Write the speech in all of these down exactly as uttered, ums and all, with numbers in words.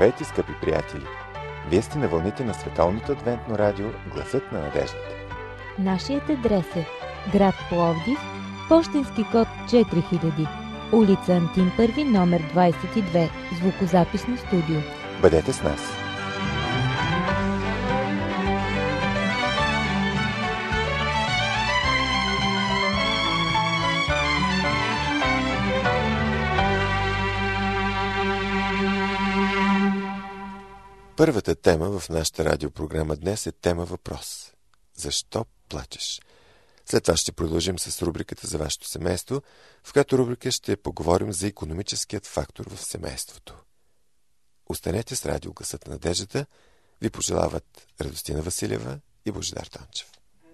Здравейте, скъпи приятели! Вие сте на вълните на Световното адвентно радио Гласът на надеждата. Нашият адрес е град Пловдив, пощенски код четири хиляди, улица Антим първи, номер двадесет и две, звукозаписно студио. Бъдете с нас! Първата тема в нашата радиопрограма днес е тема въпрос. Защо плачеш? След това ще продължим с рубриката за вашето семейство, в която рубрика ще поговорим за икономическият фактор в семейството. Останете с радио Гласът на надеждата. Ви пожелават Радостина Василева и Божидар Тончев.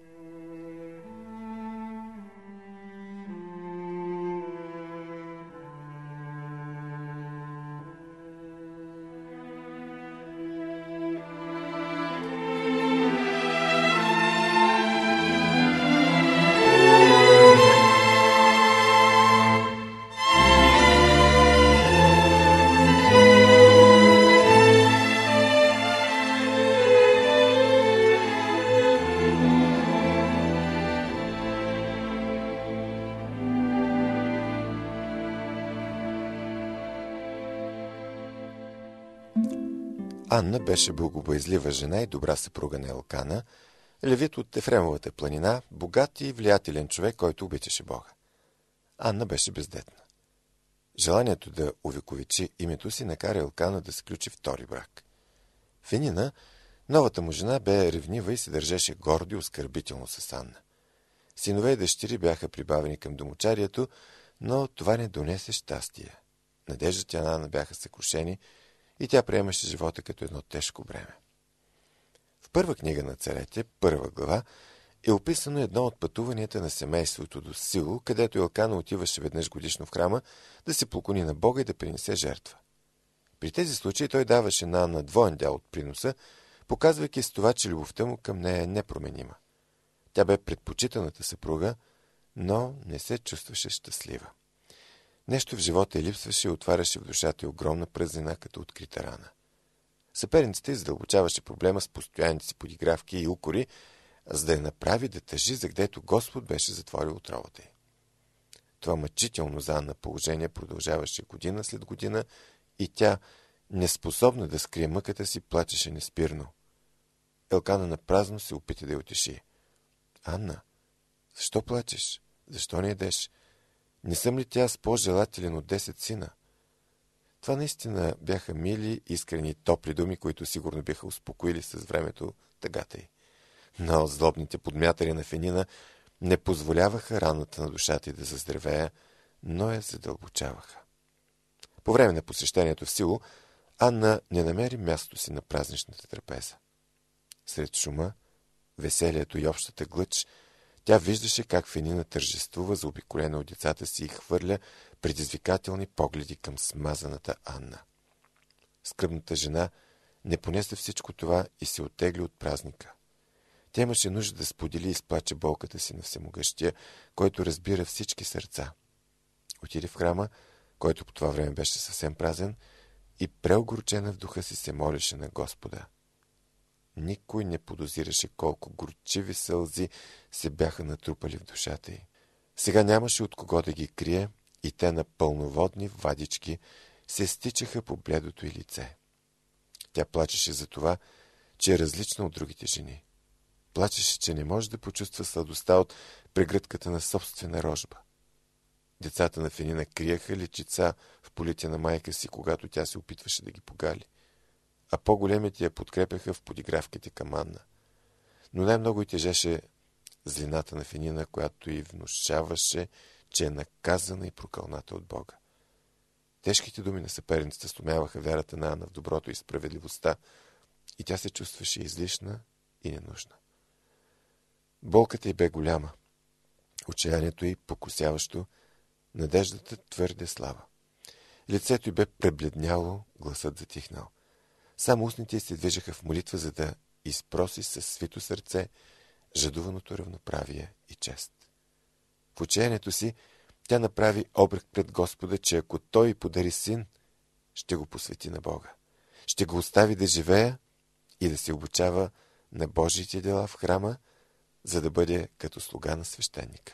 Анна беше благобоязлива жена и добра съпруга на Елкана, левит от Ефремовата планина, богат и влиятелен човек, който обичаше Бога. Анна беше бездетна. Желанието да увековечи името си накара Елкана да сключи втори брак. Фенина, новата му жена, бе ревнива и се държеше гордо и оскърбително с Анна. Синове и дъщери бяха прибавени към домочарието, но това не донесе щастие. Надеждите на Анна бяха съкрушени и тя приемаше живота като едно тежко бреме. В първа книга на царете, първа глава, е описано едно от пътуванията на семейството до Сило, където Елкана отиваше веднъж годишно в храма да се поклони на Бога и да принесе жертва. При тези случаи той даваше на Анна двоен дял от приноса, показвайки с това, че любовта му към нея е непроменима. Тя бе предпочитаната съпруга, но не се чувстваше щастлива. Нещо в живота й липсваше и отваряше в душата й огромна празнина, като открита рана. Съперницата й задълбочаваше проблема с постоянните си подигравки и укори, за да я направи да тъжи, за гдето Господ беше затворил отровата й. Това мъчително за Анна положение продължаваше година след година и тя, неспособна да скрие мъката си, плачеше неспирно. Елкана напразно се опита да я утеши. Анна, защо плачеш? Защо не ядеш? Не съм ли тя с по-желателен от десет сина? Това наистина бяха мили, искрени, топли думи, които сигурно биха успокоили с времето тъгата й. Но злобните подмятари на Фенина не позволяваха раната на душата й да заздравея, но я задълбочаваха. По време на посещението в Сило, Анна не намери мястото си на празничната трапеза. Сред шума, веселието и общата глъч, тя виждаше как Фенина тържествува заобиколена от децата си и хвърля предизвикателни погледи към смазаната Анна. Скръбната жена не понесе всичко това и се оттегли от празника. Тя имаше нужда да сподели и изплаче болката си на всемогъщия, който разбира всички сърца. Отиде в храма, който по това време беше съвсем празен, и преогорчена в духа си се молеше на Господа. Никой не подозираше колко горчиви сълзи се бяха натрупали в душата й. Сега нямаше от кого да ги крие и те на пълноводни вадички се стичаха по бледото й лице. Тя плачеше за това, че е различна от другите жени. Плачеше, че не може да почувства сладостта от прегръдката на собствена рожба. Децата на Фенина криеха личица в полите на майка си, когато тя се опитваше да ги погали, а по-големите я подкрепяха в подигравките към Анна. Но най-много й тежеше злината на Фенина, която й внушаваше, че е наказана и прокълната от Бога. Тежките думи на съперницата стомяваха вярата на Анна в доброто и справедливостта, и тя се чувстваше излишна и ненужна. Болката й бе голяма, отчаянието й покосяващо, надеждата твърде слаба. Лицето й бе пребледняло, гласът затихнал. Само устните й се движеха в молитва, за да изпроси със свито сърце жадуваното равноправие и чест. В отчаянието си тя направи обрек пред Господа, че ако той й подари син, ще го посвети на Бога. Ще го остави да живее и да се обучава на Божиите дела в храма, за да бъде като слуга на свещеника.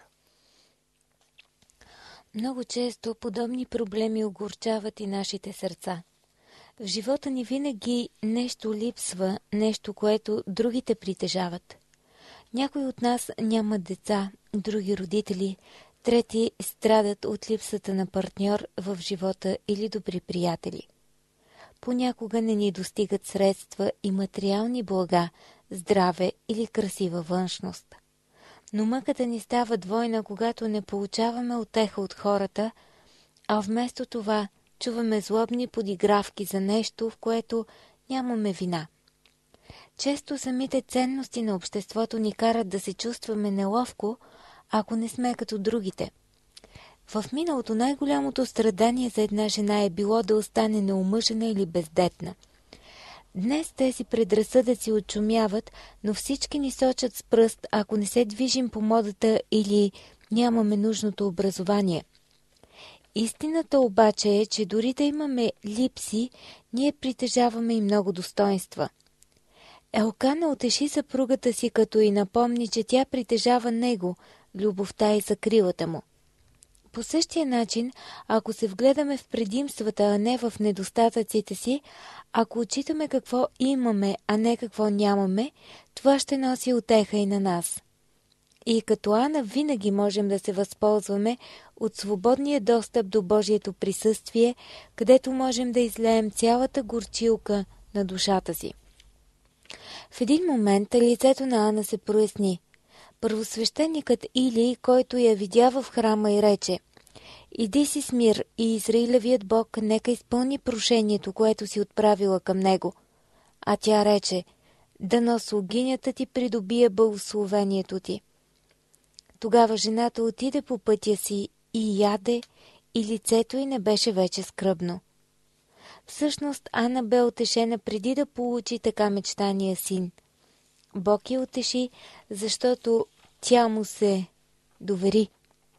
Много често подобни проблеми огорчават и нашите сърца. В живота ни винаги нещо липсва, нещо, което другите притежават. Някои от нас нямат деца, други родители, трети страдат от липсата на партньор в живота или добри приятели. Понякога не ни достигат средства и материални блага, здраве или красива външност. Но мъката ни става двойна, когато не получаваме утеха от хората, а вместо това чуваме злобни подигравки за нещо, в което нямаме вина. Често самите ценности на обществото ни карат да се чувстваме неловко, ако не сме като другите. В миналото най-голямото страдание за една жена е било да остане неомъжена или бездетна. Днес тези предразсъдъци отшумяват, но всички ни сочат с пръст, ако не се движим по модата или нямаме нужното образование. Истината обаче е, че дори да имаме липси, ние притежаваме и много достоинства. Елкана утеши съпругата си, като и напомни, че тя притежава него, любовта и закрилата му. По същия начин, ако се вгледаме в предимствата, а не в недостатъците си, ако отчитаме какво имаме, а не какво нямаме, това ще носи утеха и на нас. И като Ана винаги можем да се възползваме от свободния достъп до Божието присъствие, където можем да излеем цялата горчилка на душата си. В един момент лицето на Ана се проясни. Първосвещеникът Или, който я видя в храма и рече: «Иди си с мир и Израилевият Бог нека изпълни прошението, което си отправила към него». А тя рече: «Дано слугинята ти придобие благословението ти». Тогава жената отиде по пътя си и яде, и лицето й не беше вече скръбно. Всъщност Ана бе утешена преди да получи така мечтания син. Бог я утеши, защото тя му се довери.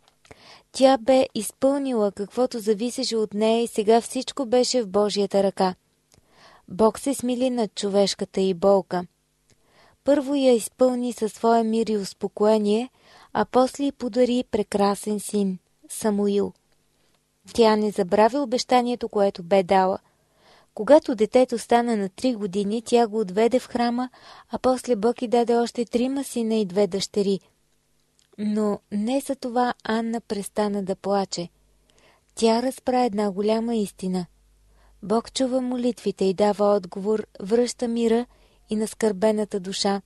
Тя бе изпълнила каквото зависеше от нея и сега всичко беше в Божията ръка. Бог се смили над човешката й болка. Първо я изпълни със своя мир и успокоение, а после й подари прекрасен син, Самуил. Тя не забрави обещанието, което бе дала. Когато детето стана на три години, тя го отведе в храма, а после Бог й даде още трима сина и две дъщери. Но не за това Анна престана да плаче. Тя разпра една голяма истина. Бог чува молитвите и дава отговор, връща мира и на скърбената душа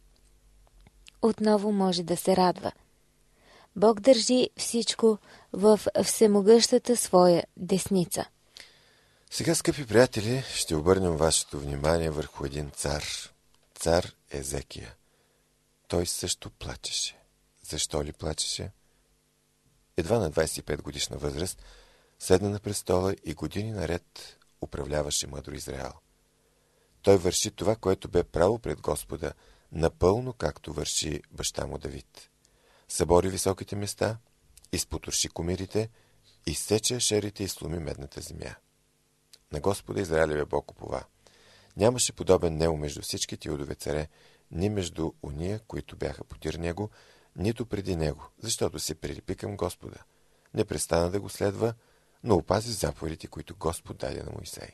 отново може да се радва. Бог държи всичко в всемогъщата своя десница. Сега, скъпи приятели, ще обърнем вашето внимание върху един цар. Цар Езекия. Той също плачеше. Защо ли плачеше? Едва на двадесет и пет годишна възраст седна на престола и години наред управляваше мъдро Израел. Той върши това, което бе право пред Господа, напълно както върши баща му Давид. Събори високите места, изпотроши кумирите, изсече шерите и сломи медната земя. На Господа Израилевия Бог упова. Нямаше подобен него между всички тиудове царе, ни между уния, които бяха подир него, нито преди него, защото се прилепи към Господа. Не престана да го следва, но опази заповедите, които Господ даде на Моисей.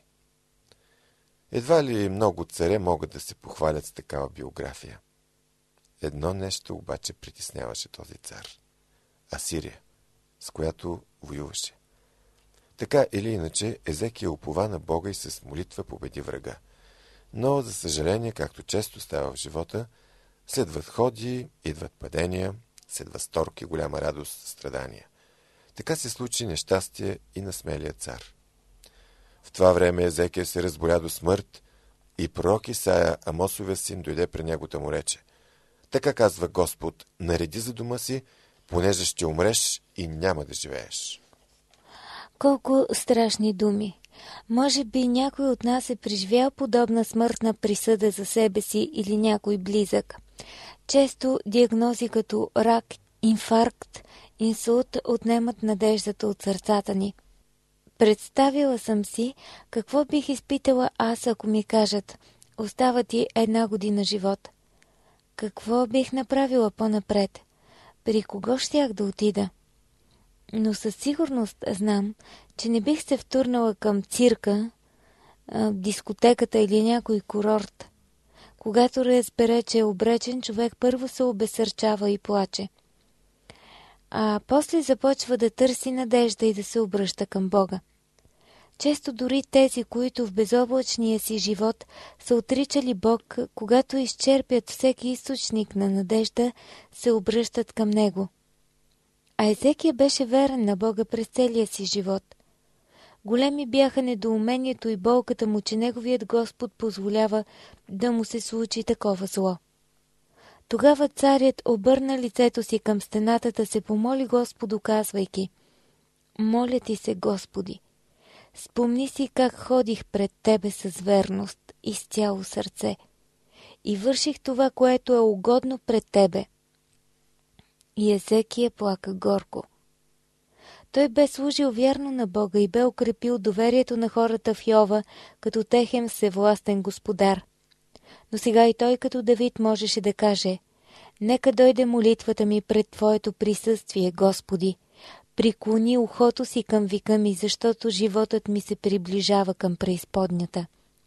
Едва ли много царе могат да се похвалят с такава биография. Едно нещо обаче притесняваше този цар. Асирия, с която воюваше. Така или иначе, Езекия упова на Бога и с молитва победи врага. Но, за съжаление, както често става в живота, след възходи идват падения, след възторг и голяма радост, страдания. Така се случи нещастие и на смелия цар. В това време Езекия се разболя до смърт и пророк Исаия, Амосовия син, дойде при него да му рече: така казва Господ, нареди за дома си, понеже ще умреш и няма да живееш. Колко страшни думи! Може би някой от нас е преживял подобна смъртна присъда за себе си или някой близък. Често диагнози като рак, инфаркт, инсулт отнемат надеждата от сърцата ни. Представила съм си какво бих изпитала аз, ако ми кажат: остава ти една година живот. Какво бих направила по-напред? При кого щях да отида? Но със сигурност знам, че не бих се втурнала към цирка, дискотеката или някой курорт. Когато разбере, че е обречен, човек първо се обесърчава и плаче. А после започва да търси надежда и да се обръща към Бога. Често дори тези, които в безоблачния си живот са отричали Бог, когато изчерпят всеки източник на надежда, се обръщат към Него. А Езекия беше верен на Бога през целия си живот. Големи бяха недоумението и болката му, че неговият Господ позволява да му се случи такова зло. Тогава царят обърна лицето си към стената да се помоли Господу, казвайки: моля ти се, Господи, спомни си как ходих пред Тебе с верност и с цяло сърце и върших това, което е угодно пред Тебе. И Езекия плака горко. Той бе служил вярно на Бога и бе укрепил доверието на хората в Йова като техен всевластен господар. Но сега и той като Давид можеше да каже: нека дойде молитвата ми пред Твоето присъствие, Господи. Приклони ухото си към вика ми, защото животът ми се приближава към преизподнята.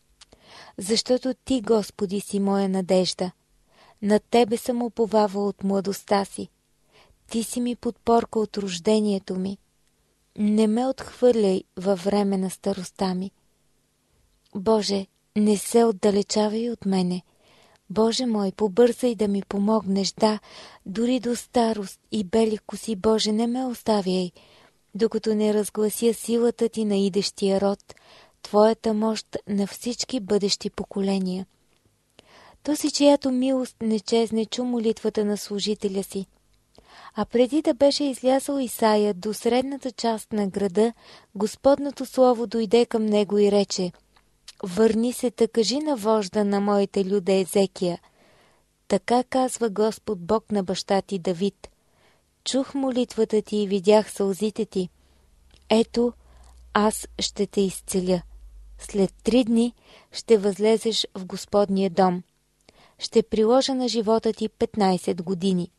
Защото Ти, Господи, си моя надежда. На Тебе съм уповавал от младостта си. Ти си ми подпорка от рождението ми. Не ме отхвърляй във време на старостта ми. Боже, не се отдалечавай от мене. Боже мой, побързай да ми помогнеш, да, дори до старост и бели коси, Боже, не ме оставяй, докато не разглася силата Ти на идещия род, Твоята мощ на всички бъдещи поколения. Този, чиято милост не чезне, чу молитвата на служителя си. А преди да беше излязъл Исаия до средната част на града, Господното слово дойде към него и рече: върни се, та кажи на вожда на моите люде Езекия: така казва Господ Бог на баща ти Давид. Чух молитвата ти и видях сълзите ти. Ето, аз ще те изцеля. След три дни ще възлезеш в Господния дом. Ще приложа на живота ти петнайсет години.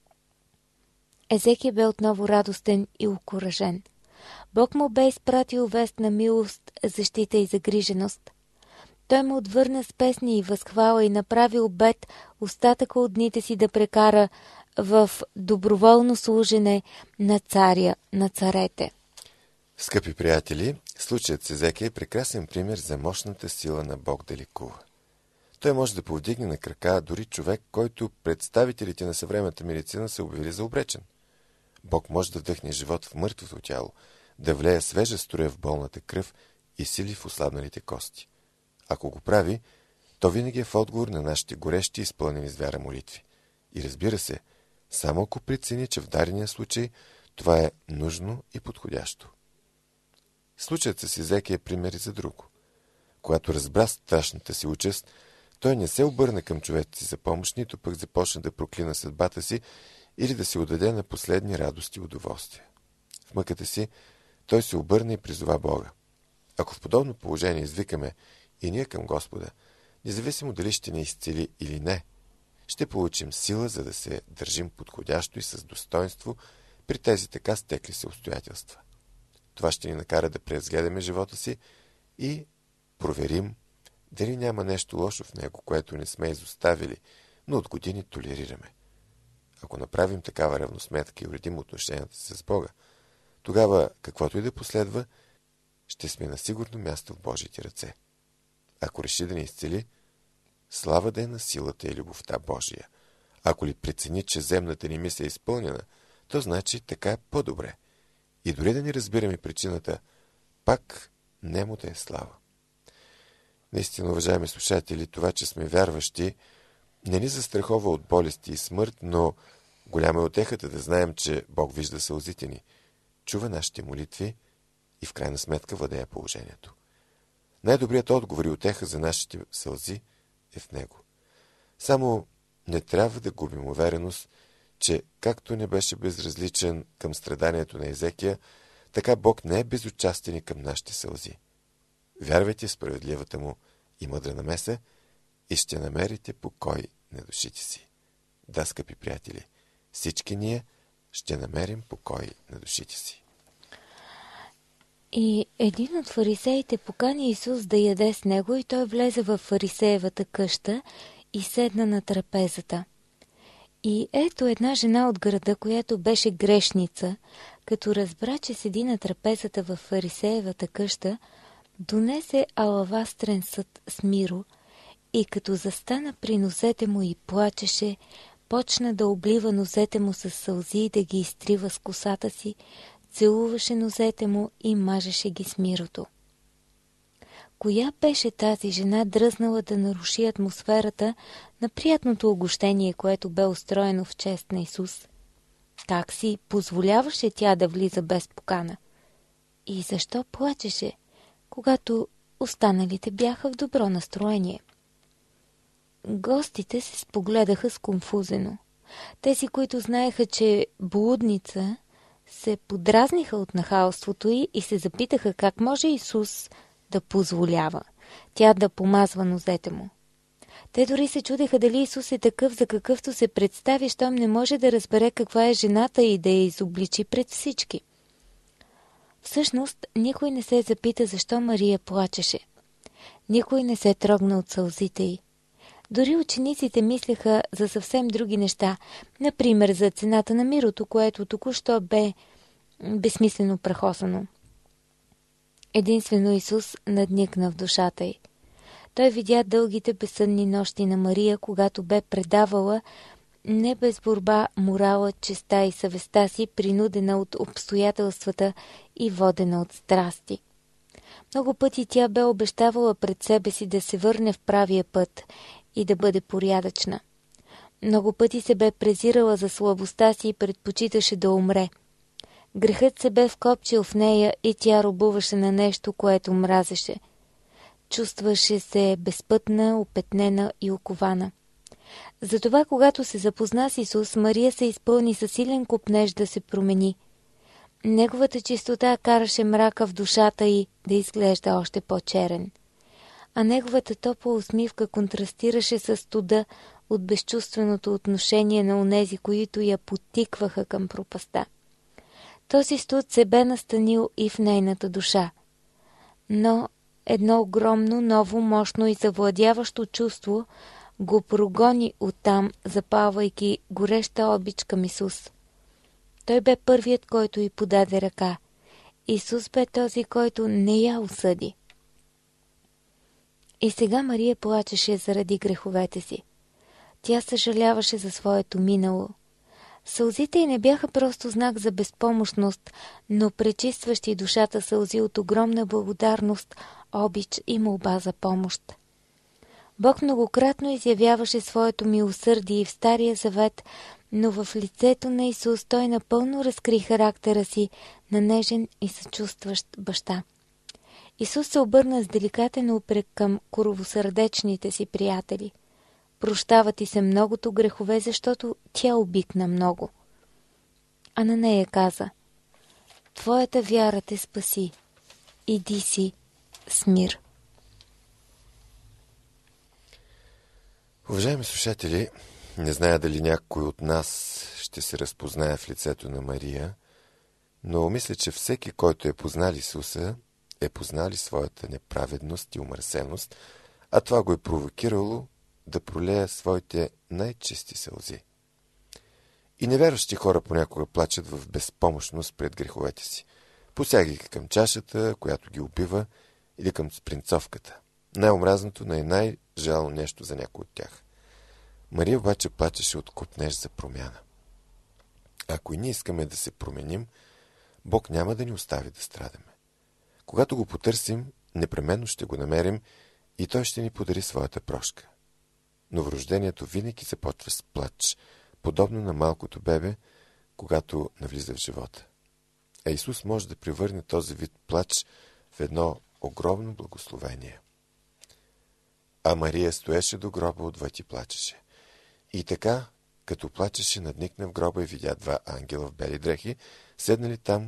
Езекия бе отново радостен и окуражен. Бог му бе изпратил вест на милост, защита и загриженост. Той му отвърна с песни и възхвала и направи обет остатъка от дните си да прекара в доброволно служене на царя на царете. Скъпи приятели, случаят с Езекия е прекрасен пример за мощната сила на Бог да лекува. Той може да повдигне на крака дори човек, който представителите на съвременната медицина са обявили за обречен. Бог може да вдъхне живот в мъртвото тяло, да влее свежа струя в болната кръв и сили в ослабналите кости. Ако го прави, то винаги е в отговор на нашите горещи и изпълнени с вяра молитви. И разбира се, само ако прецени, че в дадения случай това е нужно и подходящо. Случаят с Езекия е пример и за друго. Когато разбра страшната си участ, той не се обърна към човеци за помощ, нито пък започна да проклина съдбата си или да се отдаде на последни радости и удоволствия. В мъката си той се обърна и призова Бога. Ако в подобно положение извикаме и ние към Господа, независимо дали ще ни изцели или не, ще получим сила, за да се държим подходящо и с достоинство при тези така стекли се обстоятелства. Това ще ни накара да преразгледаме живота си и проверим дали няма нещо лошо в него, което не сме изоставили, но от години толерираме. Ако направим такава равносметка и уредим отношенията си с Бога, тогава, каквото и да последва, ще сме на сигурно място в Божиите ръце. Ако реши да ни изцели, слава да е на силата и любовта Божия. Ако ли прецени, че земната ни мисля е изпълнена, то значи така е по-добре. И дори да не разбираме причината, пак нему да е слава. Наистина, уважаеми слушатели, това, че сме вярващи, не ни застрахова от болести и смърт, но голяма е утехата да знаем, че Бог вижда сълзите ни, чува нашите молитви и в крайна сметка владее положението. Най-добрият отговор и утеха за нашите сълзи е в Него. Само не трябва да губим увереност, че както не беше безразличен към страданието на Езекия, Така Бог не е безучастен към нашите сълзи. Вярвайте в справедливата му и мъдра намеса и ще намерите покой на душите си. Да, скъпи приятели, всички ние ще намерим покой на душите си. И един от фарисеите покани Исус да яде с него и той влезе в фарисеевата къща и седна на трапезата. И ето една жена от града, която беше грешница, като разбра, че седи на трапезата в фарисеевата къща, донесе алавастрен съд с миро и като застана при нозете му и плачеше, почна да облива нозете му с сълзи и да ги изтрива с косата си, целуваше нозете му и мажеше ги с мирото. Коя беше тази жена, дръзнала да наруши атмосферата на приятното угощение, което бе устроено в чест на Исус? Как си позволяваше тя да влиза без покана? И защо плачеше, когато останалите бяха в добро настроение? Гостите се спогледаха сконфузено. Тези, които знаеха, че блудница, се подразниха от нахалството й и се запитаха как може Исус да позволява тя да помазва нозете му. Те дори се чудеха дали Исус е такъв, за какъвто се представи, щом не може да разбере каква е жената и да я изобличи пред всички. Всъщност, никой не се запита защо Мария плачеше. Никой не се трогна от сълзите й. Дори учениците мислеха за съвсем други неща, например за цената на мирото, което току-що бе безсмислено прахосано. Единствено Исус надникна в душата й. Той видя дългите безсънни нощи на Мария, когато бе предавала не без борба морала, честа и съвестта си, принудена от обстоятелствата и водена от страсти. Много пъти тя бе обещавала пред себе си да се върне в правия път и да бъде порядъчна. Много пъти се бе презирала за слабостта си и предпочиташе да умре. Грехът се бе вкопчил в нея и тя робуваше на нещо, което мразеше. Чувстваше се безпътна, опетнена и окована. Затова, когато се запозна с Исус, Мария се изпълни със силен копнеж да се промени. Неговата чистота караше мрака в душата й да изглежда още по-черен. А неговата топла усмивка контрастираше с студа от безчувственото отношение на онези, които я подтикваха към пропаста. Този студ се бе настанил и в нейната душа. Но едно огромно, ново, мощно и завладяващо чувство го прогони оттам, запалвайки гореща обич към Исус. Той бе първият, който й подаде ръка. Исус бе този, който не я осъди. И сега Мария плачеше заради греховете си. Тя съжаляваше за своето минало. Сълзите й не бяха просто знак за безпомощност, но пречистващи душата сълзи от огромна благодарност, обич и молба за помощ. Бог многократно изявяваше своето милосърдие и в Стария завет, но в лицето на Исус той напълно разкри характера си на нежен и съчувстващ баща. Исус се обърна с деликатен упрек към коровосърдечните си приятели. Прощава ти се многото грехове, защото тя обикна много. А на нея каза: твоята вяра те спаси. Иди си с мир. Уважаеми слушатели, не зная дали някой от нас ще се разпознае в лицето на Мария, но мисля, че всеки, който е познал Исуса, е познал своята неправедност и умърсеност, а това го е провокирало да пролея своите най-чисти сълзи. И невярващи хора понякога плачат в безпомощност пред греховете си, посягайки към чашата, която ги убива, или към спринцовката. Най-омразното, най- най-жално нещо за някой от тях. Мария обаче плачеше от копнеж за промяна. Ако и ние искаме да се променим, Бог няма да ни остави да страдаме. Когато го потърсим, непременно ще го намерим и Той ще ни подари своята прошка. Новорождението винаги започва с плач, подобно на малкото бебе, когато навлиза в живота. А Исус може да превърне този вид плач в едно огромно благословение. А Мария стоеше до гроба отвъд и плачеше. И така, като плачеше, надникна в гроба и видя два ангела в бели дрехи, седнали там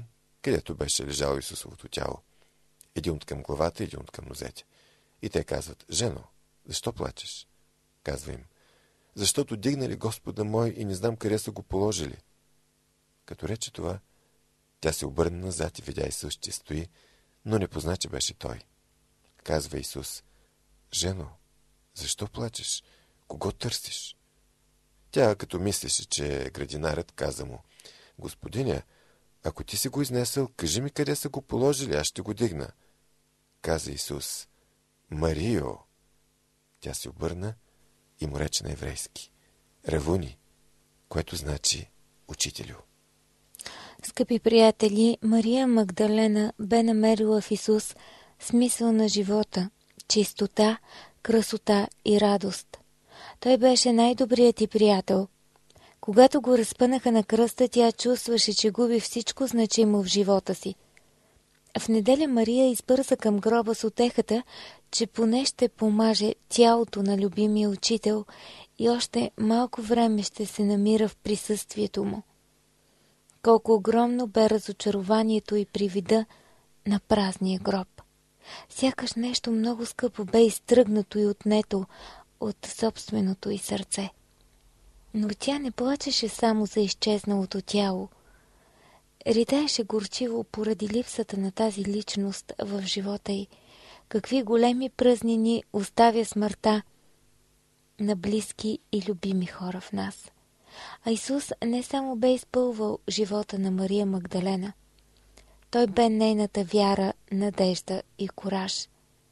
където беше лежало Исусовото тяло. Един от към главата, един от към нозете. И те казват: жено, защо плачеш? Казва им: защото дигнали Господа мой и не знам къде са го положили. Като рече това, тя се обърна назад и видя Исус, че стои, но не позна, че беше той. Казва Исус: жено, защо плачеш? Кого търсиш? Тя, като мислеше, че е градинарът, каза му: Господиня, ако ти си го изнесъл, кажи ми къде са го положили, аз ще го дигна. Каза Исус: Марио! Тя се обърна и му рече на еврейски: Равуни, което значи учителю. Скъпи приятели, Мария Магдалена бе намерила в Исус смисъл на живота, чистота, красота и радост. Той беше най-добрият ти приятел. Когато го разпънаха на кръста, тя чувстваше, че губи всичко значимо в живота си. В неделя Мария избърза към гроба с утехата, че поне ще помаже тялото на любимия учител и още малко време ще се намира в присъствието му. Колко огромно бе разочарованието и при вида на празния гроб. Сякаш нещо много скъпо бе изтръгнато и отнето от собственото й сърце. Но тя не плачеше само за изчезналото тяло. Ридаеше горчиво поради липсата на тази личност в живота й. Какви големи празнини оставя смъртта на близки и любими хора в нас. А Исус не само бе изпълвал живота на Мария Магдалена. Той бе нейната вяра, надежда и кураж.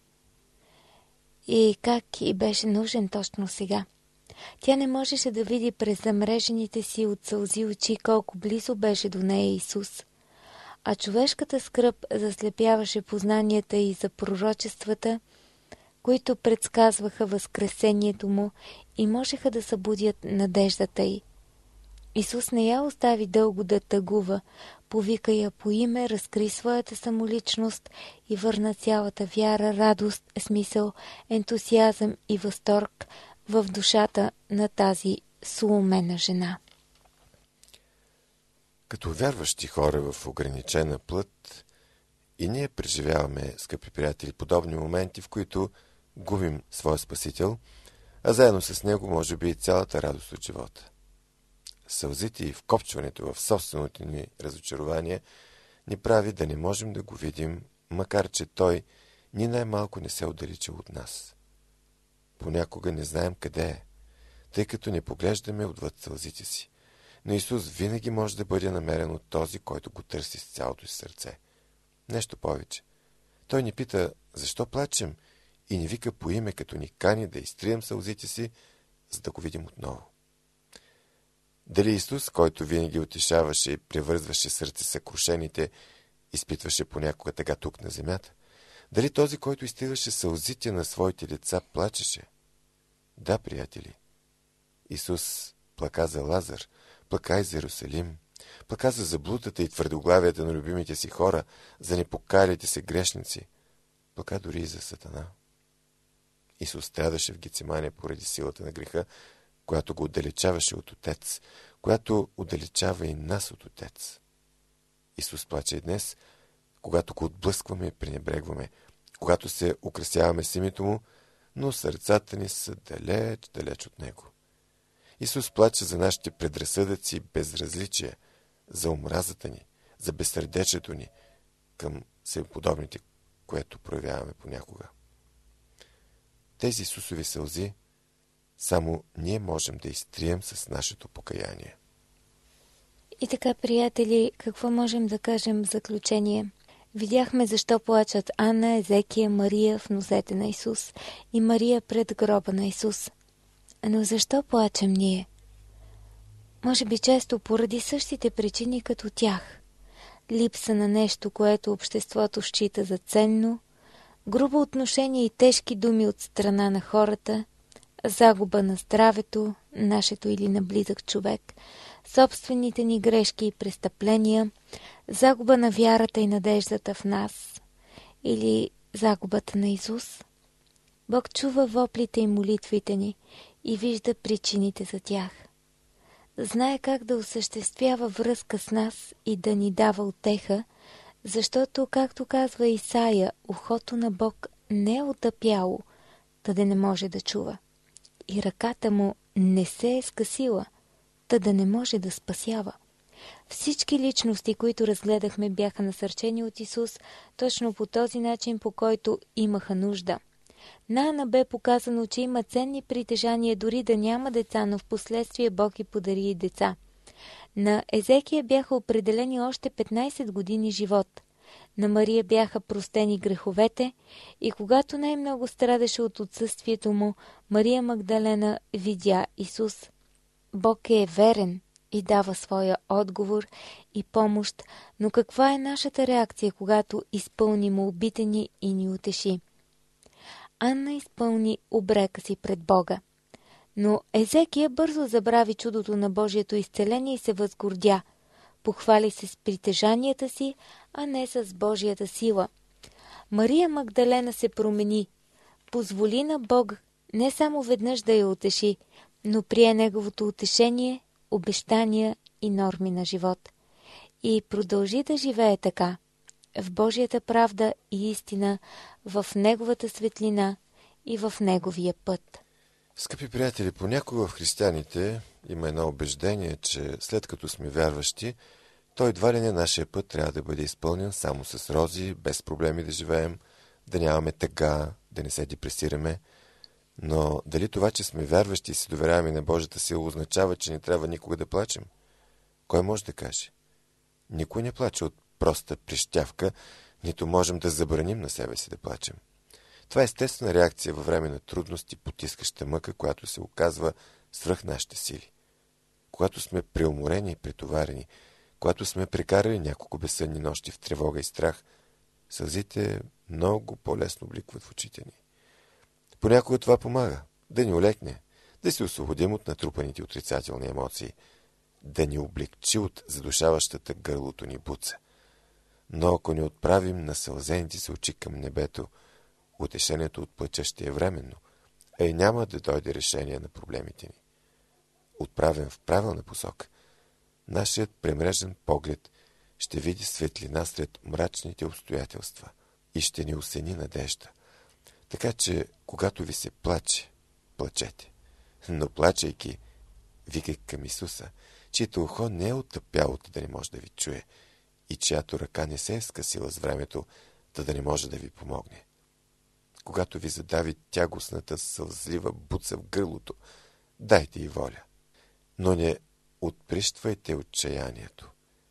И как и беше нужен точно сега. Тя не можеше да види през замрежените си от сълзи очи колко близо беше до нея Исус. А човешката скръб заслепяваше познанията й за пророчествата, които предсказваха възкресението му и можеха да събудят надеждата й. Исус не я остави дълго да тъгува, повика я по име, разкри своята самоличност и върна цялата вяра, радост, смисъл, ентусиазъм и възторг в душата на тази сломена жена. Като вярващи хора в ограничена плът, и ние преживяваме, скъпи приятели, подобни моменти, в които губим своя Спасител, а заедно с него може би и цялата радост от живота. Сълзите и вкопчването в собственото ни разочарование ни прави да не можем да го видим, макар че той ни най-малко не се отдалечил от нас. Понякога не знаем къде е, тъй като не поглеждаме отвъд сълзите си. Но Исус винаги може да бъде намерен от този, който го търси с цялото си сърце. Нещо повече. Той ни пита: защо плачем, и ни вика по име, като ни кани да изтрием сълзите си, за да го видим отново. Дали Исус, който винаги утешаваше и превързваше сърце съкрушените, изпитваше понякога тъга тук на земята? Дали този, който изтриваше сълзите на своите лица, плачеше? Да, приятели. Исус плака за Лазар, плака и за Иерусалим, плака за заблудата и твърдоглавията на любимите си хора, за непокалите се грешници, плака дори и за Сатана. Исус страдаше в Гецимания поради силата на греха, която го отдалечаваше от Отец, която отдалечава и нас от Отец. Исус плаче и днес, когато го отблъскваме и пренебрегваме, когато се украсяваме с името му, но сърцата ни са далеч, далеч от него. Исус плаче за нашите предразсъдъци и безразличия, за омразата ни, за безсърдечието ни към себеподобните, което проявяваме понякога. Тези Исусови сълзи само ние можем да изтрием с нашето покаяние. И така, приятели, какво можем да кажем в заключение? Видяхме защо плачат Анна, Езекия, Мария в нозете на Исус и Мария пред гроба на Исус. Но защо плачем ние? Може би често поради същите причини като тях. Липса на нещо, което обществото счита за ценно, грубо отношение и тежки думи от страна на хората, загуба на здравето, нашето или на близък човек, собствените ни грешки и престъпления, загуба на вярата и надеждата в нас или загубата на Исус. Бог чува воплите и молитвите ни и вижда причините за тях. Знае как да осъществява връзка с нас и да ни дава утеха, Защото, както казва Исаия, ухото на Бог не е отъпяло, та да не може да чува. И ръката му не се е скъсила, та да не може да спасява. Всички личности, които разгледахме, бяха насърчени от Исус точно по този начин, по който имаха нужда. На Ана бе показано, че има ценни притежания, дори да няма деца, но в последствие Бог й подари и деца. На Езекия бяха определени още петнайсет години живот. На Мария бяха простени греховете и когато най-много страдаше от отсъствието му, Мария Магдалена видя Исус. Бог е верен и дава своя отговор и помощ, но каква е нашата реакция, когато изпълни молбите ни и ни утеши? Анна изпълни обрека си пред Бога. Но Езекия бързо забрави чудото на Божието изцеление и се възгордя. Похвали се с притежанията си, а не с Божията сила. Мария Магдалена се промени. Позволи на Бог не само веднъж да я утеши, но прие неговото утешение, обещания и норми на живот. И продължи да живее така, в Божията правда и истина, в Неговата светлина и в Неговия път. Скъпи приятели, понякога в християните има едно убеждение, че след като сме вярващи, то едва ли не нашия път трябва да бъде изпълнен само с рози, без проблеми да живеем, да нямаме тъга, да не се депресираме. Но дали това, че сме вярващи и се доверяваме на Божията сила, означава, че не трябва никога да плачем? Кой може да каже? Никой не плаче от проста прищявка, нито можем да забраним на себе си да плачем. Това е естествена реакция във време на трудности, потискаща мъка, която се оказва свръх нашите сили. Когато сме преуморени и претоварени, когато сме прекарали няколко безсънни нощи в тревога и страх, сълзите много по-лесно бликват в очите ни. Понякога това помага да ни олекне, да се освободим от натрупаните отрицателни емоции, да ни облегчи от задушаващата гърлото ни буца. Но ако ни отправим на сълзените се очи към небето, утешението от плача ще е временно, а и няма да дойде решение на проблемите ни. Отправен в правилна посока, нашият премрежен поглед ще види светлина сред мрачните обстоятелства и ще ни осени надежда. Така че, когато ви се плаче, плачете. Но плачейки, викай към Исуса, чието ухо не е оттъпялото да не може да ви чуе и чиято ръка не се е скъсила с времето, да да не може да ви помогне. Когато ви задави тягостната сълзлива буца в гърлото, дайте й воля. Но не отприщвайте отчаянието.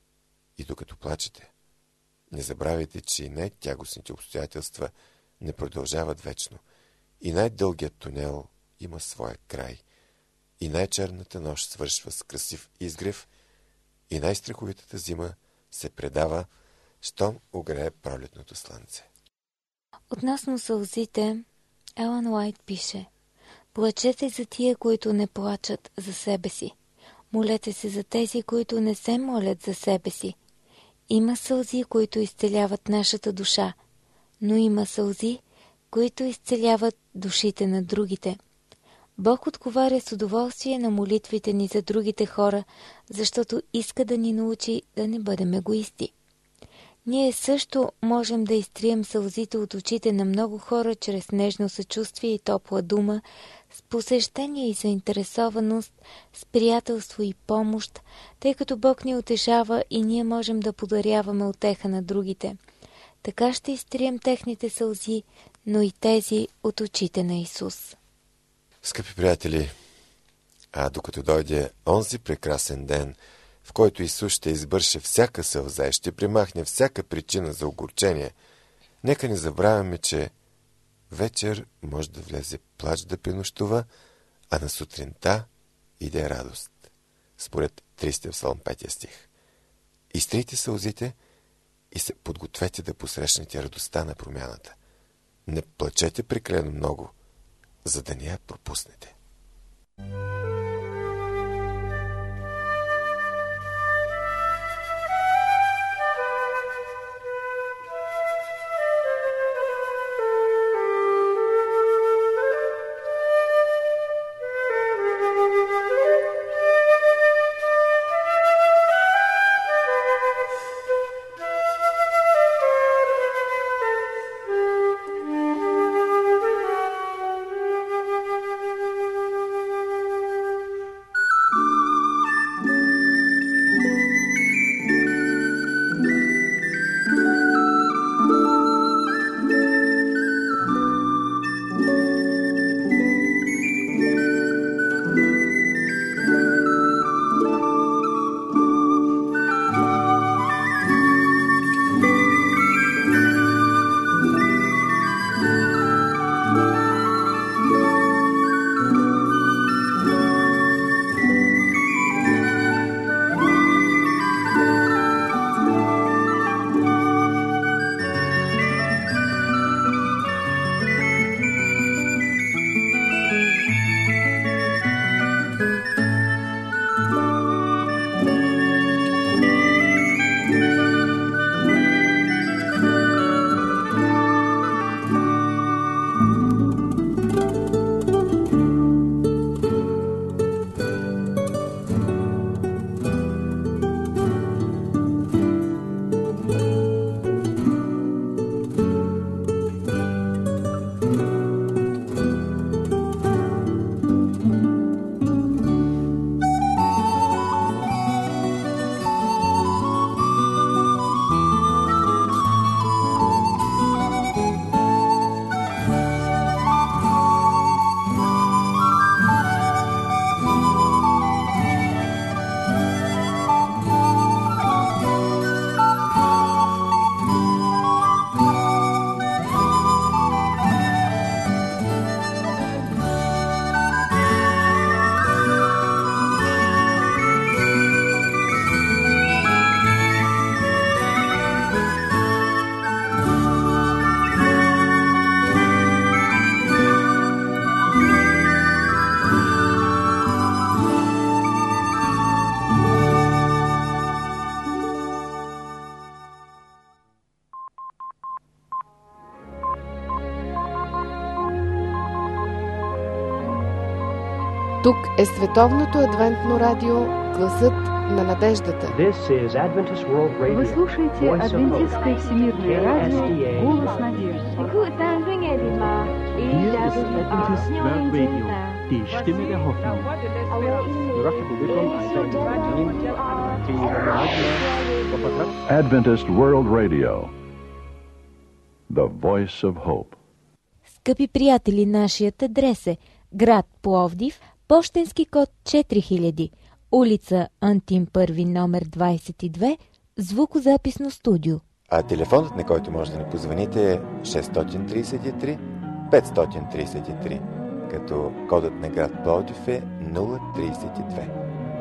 И докато плачете, не забравяйте, че и най-тягостните обстоятелства не продължават вечно. И най-дългият тунел има своя край. И най-черната нощ свършва с красив изгрев. И най-страховитата зима се предава, щом огрее пролетното слънце. Относно сълзите, Елън Уайт пише: плачете за тия, които не плачат за себе си. Молете се за тези, които не се молят за себе си. Има сълзи, които изцеляват нашата душа, но има сълзи, които изцеляват душите на другите. Бог отговаря с удоволствие на молитвите ни за другите хора, защото иска да ни научи да не бъдем егоисти. Ние също можем да изтрием сълзите от очите на много хора чрез нежно съчувствие и топла дума, с посещение и заинтересованост, с приятелство и помощ, тъй като Бог ни утешава и ние можем да подаряваме утеха на другите. Така ще изтрием техните сълзи, но и тези от очите на Исус. Скъпи приятели, а докато дойде онзи прекрасен ден, в който Исус ще избърше всяка сълза и ще примахне всяка причина за огорчение, нека не забравяме, че вечер може да влезе плач да пренощува, а на сутринта иде радост. Според тридесети псалом, пети стих. Изтрийте сълзите и се подгответе да посрещнете радостта на промяната. Не плачете прекалено много, за да не я пропуснете. Тук е Световното адвентно радио, гласът на надеждата. Вы слушаете Адвентистское всемирное радио «Голос надежды». Die Stimme der Hoffnung. Adventist World Radio, the voice of hope. Скъпи приятели, нашият адрес е град Пловдив, пощенски код четири хиляди, улица Антим първи, номер двадесет и две, звукозаписно студио. А телефонът, на който може да ни позвоните, е шест три три пет три три, като кодът на град Пловдив е нула тридесет и две.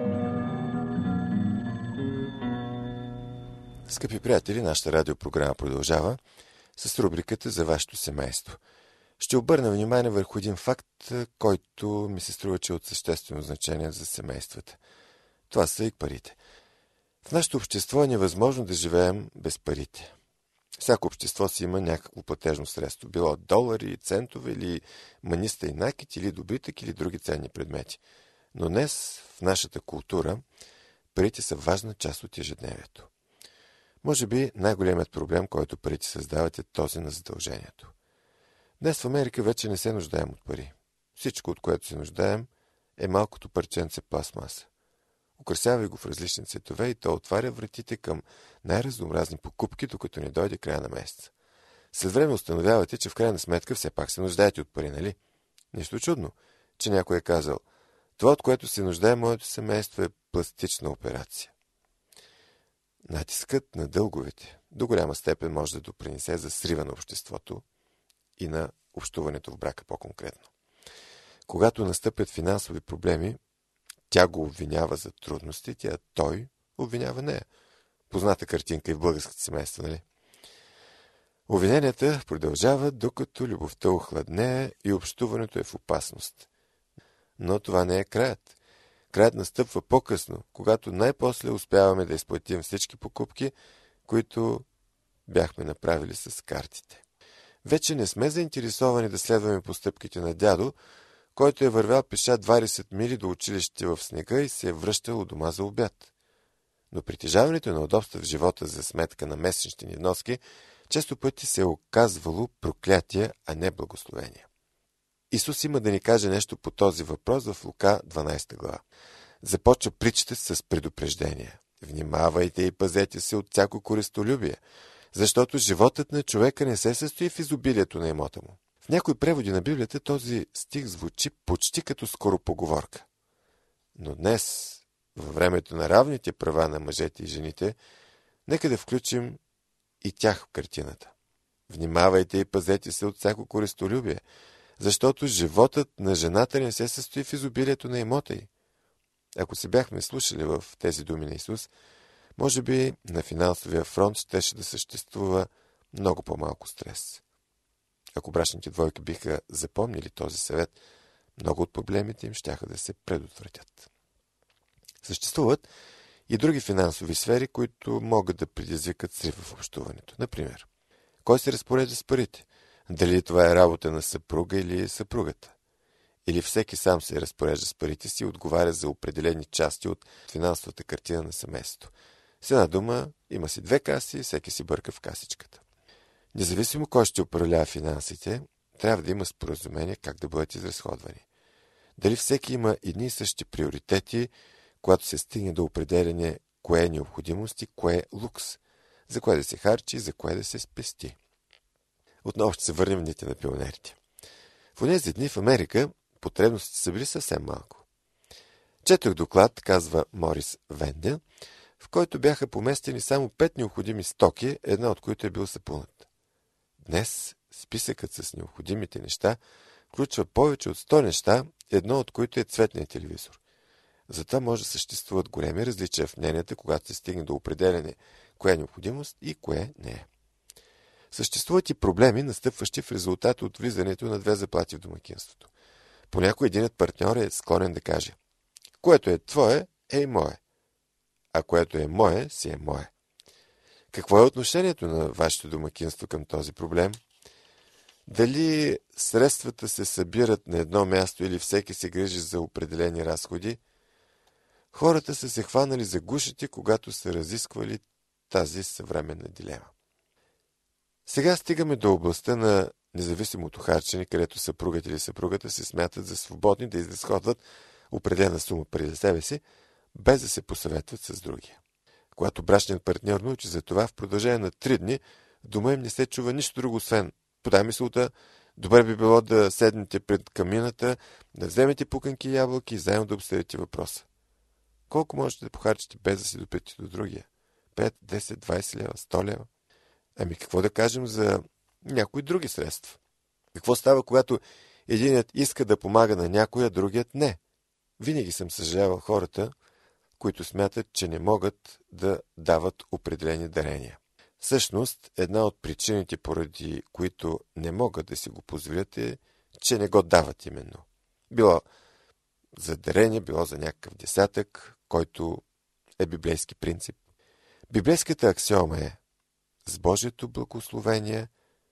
Скъпи приятели, нашата радиопрограма продължава с рубриката за вашето семейство. Ще обърна внимание върху един факт, който ми се струва, че е от съществено значение за семействата. Това са и парите. В нашето общество е невъзможно да живеем без парите. Всяко общество си има някакво платежно средство. Било долари, центове или маниста и накит, или добитък, или други ценни предмети. Но днес в нашата култура парите са важна част от ежедневието. Може би най-големият проблем, който парите създават, е този на задължението. Днес в Америка вече не се нуждаем от пари. Всичко, от което се нуждаем, е малкото парченце пластмаса. Украсявай го в различни цветове и то отваря вратите към най-разнообразни покупки, докато не дойде края на месеца. След време установявате, че в крайна сметка все пак се нуждаете от пари, нали? Нищо чудно, че някой е казал: това, от което се нуждае моето семейство, е пластична операция. Натискът на дълговете до голяма степен може да допринесе за срива на обществото и на общуването в брака по-конкретно. Когато настъпят финансови проблеми, тя го обвинява за трудностите, а той обвинява нея. Позната картинка и в българските семейства, нали? Обвиненията продължават, докато любовта охладнее и общуването е в опасност. Но това не е краят. Краят настъпва по-късно, когато най-после успяваме да изплатим всички покупки, които бяхме направили с картите. Вече не сме заинтересовани да следваме постъпките на дядо, който е вървял пеша двадесет мили до училище в снега и се е връщал у дома за обяд. Но притежаването на удобства в живота за сметка на месечни вноски често пъти се е оказвало проклятие, а не благословение. Исус има да ни каже нещо по този въпрос в Лука дванадесета глава. Започва притчата с предупреждение. Внимавайте и пазете се от всяко користолюбие, защото животът на човека не се състои в изобилието на имота му. В някои преводи на Библията този стих звучи почти като скоропоговорка. Но днес, във времето на равните права на мъжете и жените, нека да включим и тях в картината. Внимавайте и пазете се от всяко користолюбие, защото животът на жената не се състои в изобилието на имота й. Ако се бяхме слушали в тези думи на Исус, може би на финансовия фронт щеше да съществува много по-малко стрес. Ако брачните двойки биха запомнили този съвет, много от проблемите им щяха да се предотвратят. Съществуват и други финансови сфери, които могат да предизвикат срив в общуването. Например, кой се разпорежда с парите? Дали това е работа на съпруга или съпругата? Или всеки сам се разпорежда с парите си и отговаря за определени части от финансовата картина на семейството. С една дума, има си две каси, всеки си бърка в касичката. Независимо кой ще управлява финансите, трябва да има споразумение как да бъдат изразходвани. Дали всеки има едни и същи приоритети, когато се стигне до определение кое е необходимост и кое е лукс, за кое да се харчи и за кое да се спести. Отново ще се върнем в дните на пионерите. В онези дни в Америка потребностите са били съвсем малко. Четох доклад, казва Морис Венден, в който бяха поместени само пет необходими стоки, една от които е бил сапунът. Днес списъкът с необходимите неща включва повече от сто неща, едно от които е цветният телевизор. Затова може да съществуват големи различия в мненията, когато се стигне до определене кое е необходимост и кое не е. Съществуват и проблеми, настъпващи в резултат от влизането на две заплати в домакинството. Понякога единът партньор е склонен да каже: което е твое, е и мое, а което е мое, си е мое. Какво е отношението на вашето домакинство към този проблем? Дали средствата се събират на едно място или всеки се грижи за определени разходи, хората са се хванали за гушите, когато са разисквали тази съвременна дилема. Сега стигаме до областта на независимото харчене, където съпругът или съпругата се смятат за свободни да изразходват определена сума преди себе си, без да се посъветват с другия. Когато брачният партньор научи за това, в продължение на три дни в дома им не се чува нищо друго, освен подай мисълта, добре би било да седнете пред камината, да вземете пуканки и ябълки и заедно да обсъдите въпроса. Колко можете да похарчите без да се допитате до другия? пет, десет, двайсет лева, сто лева? Ами какво да кажем за някои други средства? Какво става, когато единият иска да помага на някой, а другият не? Винаги съм съжалявал хората, които смятат, че не могат да дават определени дарения. Всъщност, една от причините, поради които не могат да си го позволят, е, че не го дават именно. Било за дарение, било за някакъв десятък, който е библейски принцип. Библейската аксиома е: с Божието благословение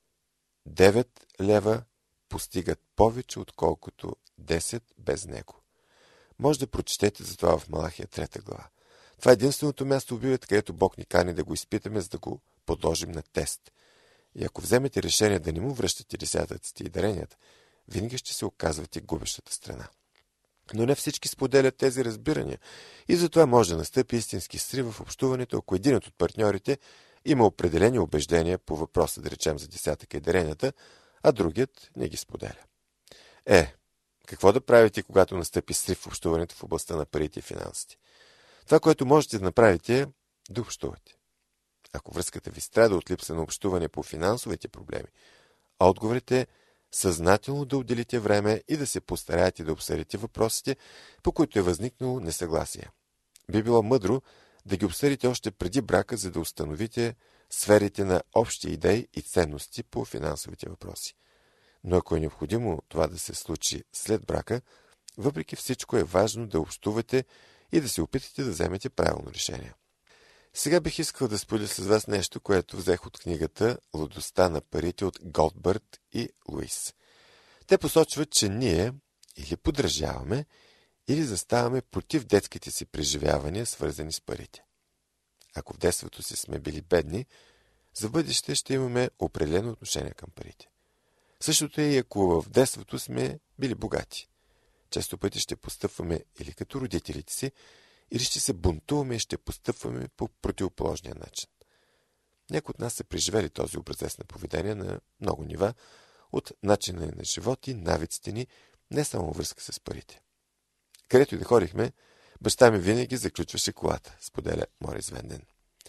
девет лева постигат повече, отколкото десет без него. Може да прочетете за това в Малахия трета глава. Това е единственото място в Библията, където Бог ни кани да го изпитаме, за да го подложим на тест. И ако вземете решение да не му връщате десятъците и даренията, винаги ще се оказвате губещата страна. Но не всички споделят тези разбирания и затова може да настъпи истински срив в общуването, ако един от партньорите има определени убеждения по въпроса, да речем за десятъка и даренията, а другият не ги споделя. Е, какво да правите, когато настъпи срив в общуването в областта на парите и финансите? Това, което можете да направите, е да общувате. Ако връзката ви страда от липса на общуване по финансовите проблеми, а отговорът е съзнателно да отделите време и да се постараете да обсъдите въпросите, по които е възникнало несъгласие. Би било мъдро да ги обсъдите още преди брака, за да установите сферите на общи идеи и ценности по финансовите въпроси. Но ако е необходимо това да се случи след брака, въпреки всичко е важно да общувате и да се опитате да вземете правилно решение. Сега бих искал да споделя с вас нещо, което взех от книгата "Лудостта на парите" от Голдбърт и Луис. Те посочват, че ние или подражаваме, или заставаме против детските си преживявания, свързани с парите. Ако в детството си сме били бедни, за бъдеще ще имаме определено отношение към парите. Същото е и ако в детството сме били богати. Често пъти ще постъпваме или като родителите си, или ще се бунтуваме и ще постъпваме по противоположния начин. Някои от нас са преживели този образец на поведение на много нива, от начина на живот и навиците ни, не само връзка с парите. Където и да ходихме, баща ми винаги заключваше колата, споделя Морис Венден.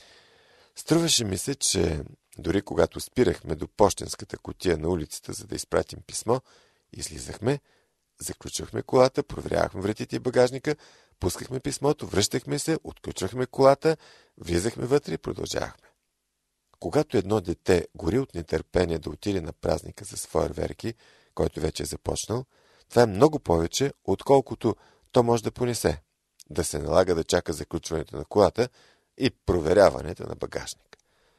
Струваше ми се, че дори когато спирахме до пощенската кутия на улицата, за да изпратим писмо, излизахме, заключвахме колата, проверявахме вратите и багажника, пускахме писмото, връщахме се, отключвахме колата, влизахме вътре и продължавахме. Когато едно дете гори от нетърпение да отиде на празника с фойерверки, който вече е започнал, това е много повече, отколкото то може да понесе, да се налага да чака заключването на колата и проверяването на багажник.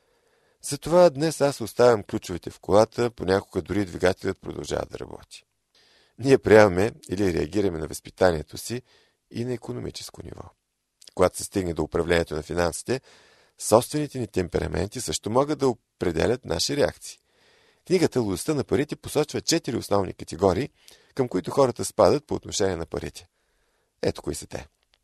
Затова днес аз оставям ключовете в колата, понякога дори двигателят продължава да работи. Ние приемаме или реагираме на възпитанието си и на икономическо ниво. Когато се стигне до управлението на финансите, собствените ни темпераменти също могат да определят наши реакции. Книгата "Лудостта на парите" посочва четири основни категории, към които хората спадат по отношение на парите. Ето кои са те.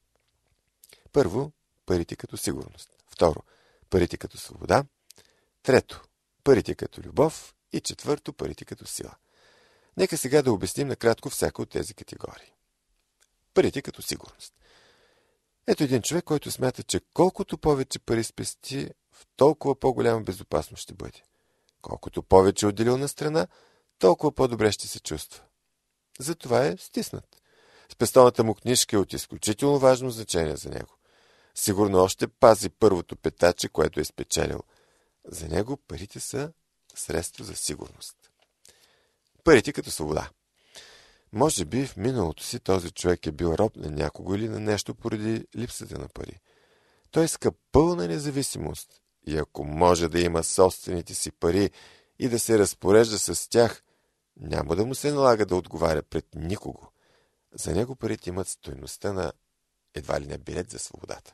Първо, парите като сигурност. Второ, парите като свобода. Трето, парите като любов. И четвърто, парите като сила. Нека сега да обясним накратко всяка от тези категории. Парите като сигурност. Ето един човек, който смята, че колкото повече пари спести, в толкова по-голяма безопасност ще бъде. Колкото повече отделил на страна, толкова по-добре ще се чувства. Затова е стиснат. Спестовната му книжка е от изключително важно значение за него. Сигурно още пази първото петаче, което е спечелил. За него парите са средство за сигурност. Парите като свобода. Може би в миналото си този човек е бил роб на някого или на нещо поради липсата на пари. Той иска пълна независимост и ако може да има собствените си пари и да се разпорежда с тях, Няма да му се налага да отговаря пред никого. За него парите имат стойността на едва ли не билет за свободата.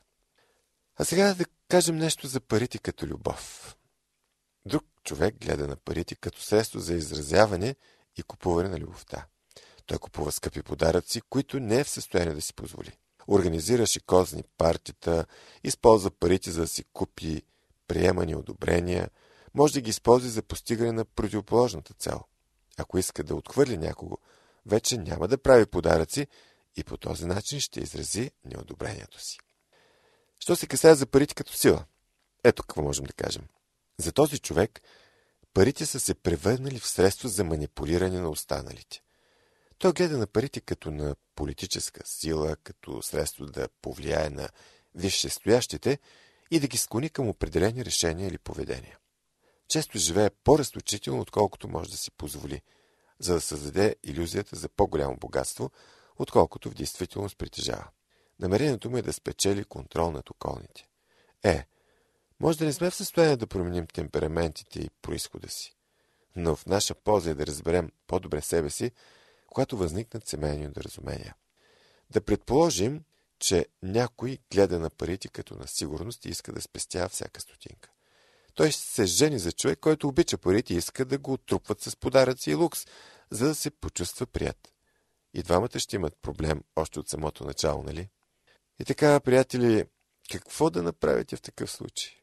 А сега да кажем нещо за парите като любов. Друг човек гледа на парите като средство за изразяване и купуване на любовта. Той купува скъпи подаръци, които не е в състояние да си позволи. Организира шикозни партита, използва парите за да си купи приемани одобрения, може да ги използва за постигане на противоположната цел. Ако иска да отхвърли някого, вече няма да прави подаръци и по този начин ще изрази неодобрението си. Що се касае за парите като сила? Ето какво можем да кажем. За този човек парите са се превърнали в средство за манипулиране на останалите. Той гледа на парите като на политическа сила, като средство да повлияе на висшестоящите и да ги склони към определени решения или поведения. Често живее по-разточително, отколкото може да си позволи, за да създаде илюзията за по-голямо богатство, отколкото в действителност притежава. Намерението му е да спечели контрол над околните. Е, може да не сме в състояние да променим темпераментите и произхода си, но в наша полза е да разберем по-добре себе си, когато възникнат семейни недоразумения. Да предположим, че някой гледа на парите като на сигурност и иска да спестява всяка стотинка. Той се жени за човек, който обича парите и иска да го отрупват с подаръци и лукс, за да се почувства прият. И двамата ще имат проблем още от самото начало, нали? И така, приятели, какво да направите в такъв случай?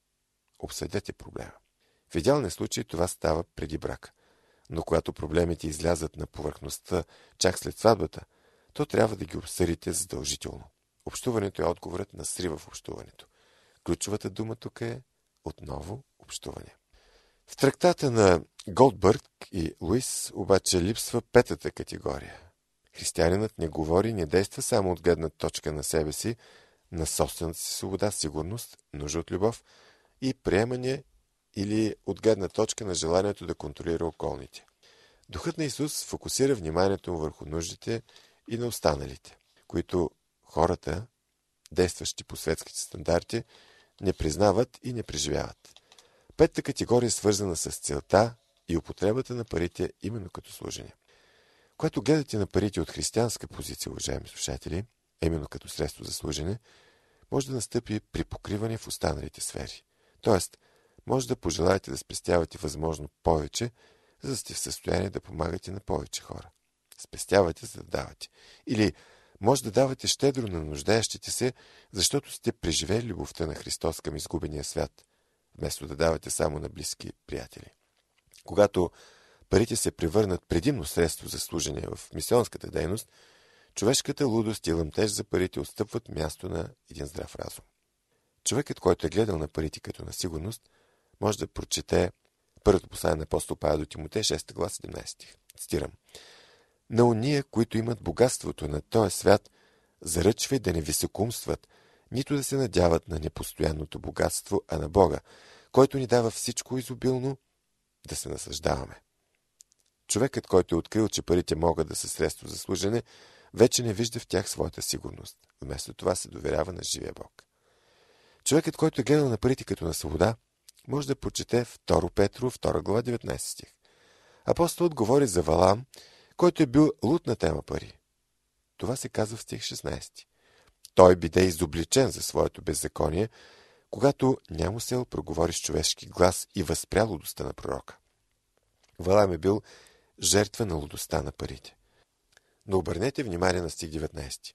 Обсъдете проблема. В идеалния случай това става преди брака. Но когато проблемите излязат на повърхността чак след сватбата, то трябва да ги обсъдите задължително. Общуването е отговорът на срива в общуването. Ключовата дума тук е отново общуване. В трактата на Голдбърг и Луис обаче липсва петата категория. Християнинът не говори и не действа само от гледна точка на себе си, на собствената си свобода, сигурност, нужда от любов и приемане или от гледна точка на желанието да контролира околните. Духът на Исус фокусира вниманието му върху нуждите и на останалите, които хората, действащи по светските стандарти, не признават и не преживяват. Петата категория е свързана с целта и употребата на парите именно като служение. Когато гледате на парите от християнска позиция, уважаеми слушатели, именно като средство за служене, може да настъпи припокриване в останалите сфери. Тоест, може да пожелаете да спестявате възможно повече, за да сте в състояние да помагате на повече хора. Спестявате, за да давате. Или може да давате щедро на нуждаещите се, защото сте преживели любовта на Христос към изгубения свят, вместо да давате само на близки приятели. Когато парите се превърнат предимно средство за служение в мисионската дейност, човешката лудост и лъмтеж за парите отстъпват място на един здрав разум. Човекът, който е гледал на парите като на сигурност, може да прочете първото послание на апостол Павел до Тимотей, шеста глава, седемнадесети стих. Цитирам: „На ония, които имат богатството на този свят, заръчвай да не високумстват, нито да се надяват на непостоянното богатство, а на Бога, който ни дава всичко изобилно, да се наслаждаваме.“ Човекът, който е открил, че парите могат да са средство за служене, вече не вижда в тях своята сигурност. Вместо това се доверява на живия Бог. Човекът, който е гледал на парите като на свобода, може да прочете втора Петро, втора глава, деветнадесети стих. Апостолът говори за Валам, който е бил луд на тема пари. Това се казва в стих шестнадесети. Той биде изобличен за своето беззаконие, когато няма сел проговори с човешки глас и възпря лудостта на пророка. Валам е бил жертва на лудостта на парите. Но обърнете внимание на стих деветнадесети.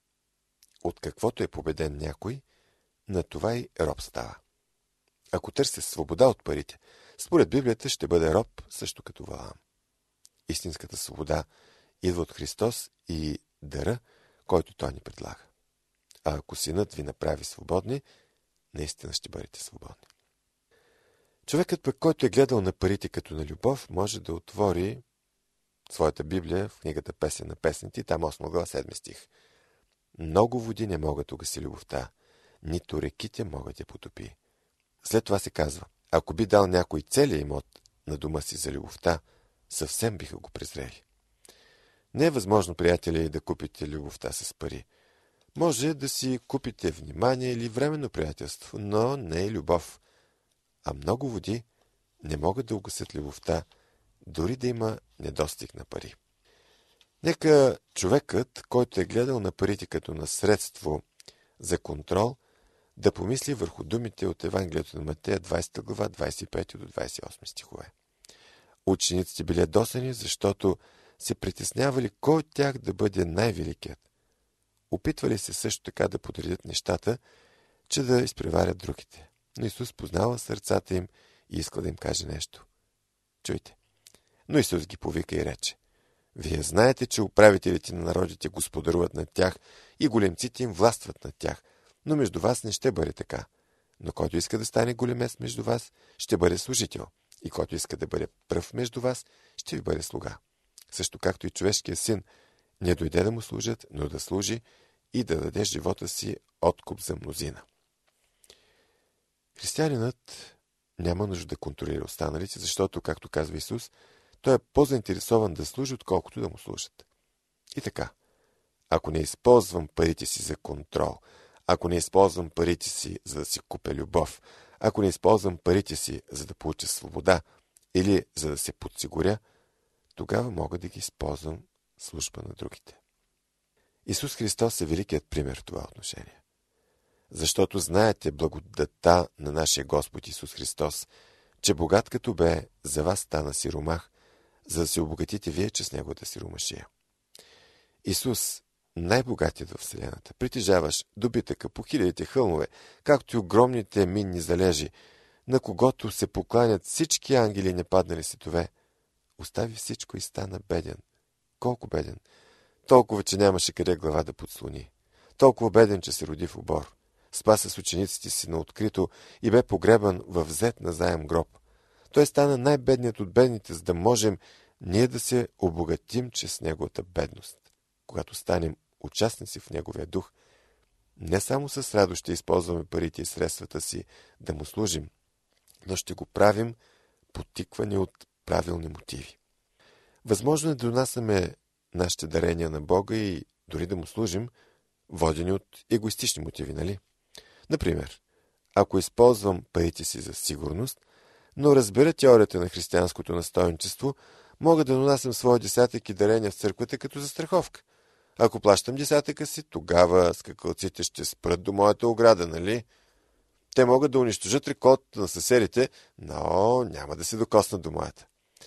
От каквото е победен някой, на това и роб става. Ако търся свобода от парите, според Библията ще бъде роб също като Валам. Истинската свобода идва от Христос и дара, който Той ни предлага. А ако Синът ви направи свободни, наистина ще бъдете свободни. Човекът пък, който е гледал на парите като на любов, може да отвори своята Библия в книгата Песен на песните, там осма глава, седми стих. „Много води не могат угаси любовта, нито реките могат я потопи.“ След това се казва: „Ако би дал някой целия имот на дома си за любовта, съвсем биха го презрели.“ Не е възможно, приятели, да купите любовта с пари. Може да си купите внимание или временно приятелство, но не е любов. А много води не могат да угасят любовта, дори да има недостиг на пари. Нека човекът, който е гледал на парите като на средство за контрол, да помисли върху думите от Евангелието на Матея, двадесета глава, двадесет и пети до двадесет и осми стихове. Учениците били ядосани, защото се притеснявали кой от тях да бъде най-великият. Опитвали се също така да подредят нещата, че да изпреварят другите. Но Исус познава сърцата им и иска да им каже нещо. Чуйте. Но Исус ги повика и рече: Вие знаете, че управителите на народите господаруват над тях и големците им властват над тях, но между вас не ще бъде така. Но който иска да стане големец между вас, ще бъде служител, и който иска да бъде пръв между вас, ще ви бъде слуга. Също както и човешкият син не дойде да му служат, но да служи и да даде живота си откуп за мнозина. Християнинът няма нужда да контролира останалите, защото, както казва Исус, той е по-заинтересован да служи, отколкото да му служат. И така, ако не използвам парите си за контрол, ако не използвам парите си за да си купя любов, ако не използвам парите си за да получа свобода или за да се подсигуря, тогава мога да ги използвам в служба на другите. Исус Христос е великият пример в това отношение. Защото знаете благодата на нашия Господ Исус Христос, че богат като бе, за вас стана сиромах, за да се обогатите вие чрез неговата сиромашия. Исус, най-богатият в вселената, притежаваш добитъка по хилядите хълмове, както и огромните минни залежи, на когото се покланят всички ангели и непаднали светове, остави всичко и стана беден. Колко беден? Толкова, че нямаше къде глава да подслони. Толкова беден, че се роди в обор. Спа с учениците си на открито и бе погребан във взет на заем гроб. Той стана най-бедният от бедните, за да можем ние да се обогатим чрез неговата бедност. Когато станем участници в неговия дух, не само с радост ще използваме парите и средствата си да му служим, но ще го правим подтиквани от правилни мотиви. Възможно е да донасяме нашите дарения на Бога и дори да му служим, водени от егоистични мотиви, нали? Например, ако използвам парите си за сигурност, но разбера теорията на християнското настойничество, мога да донасям своя десятък и дарения в църквата като застраховка. Ако плащам десятъка си, тогава скакалците ще спрат до моята ограда, нали? Те могат да унищожат реколтата на съседите, но няма да се докоснат до моята.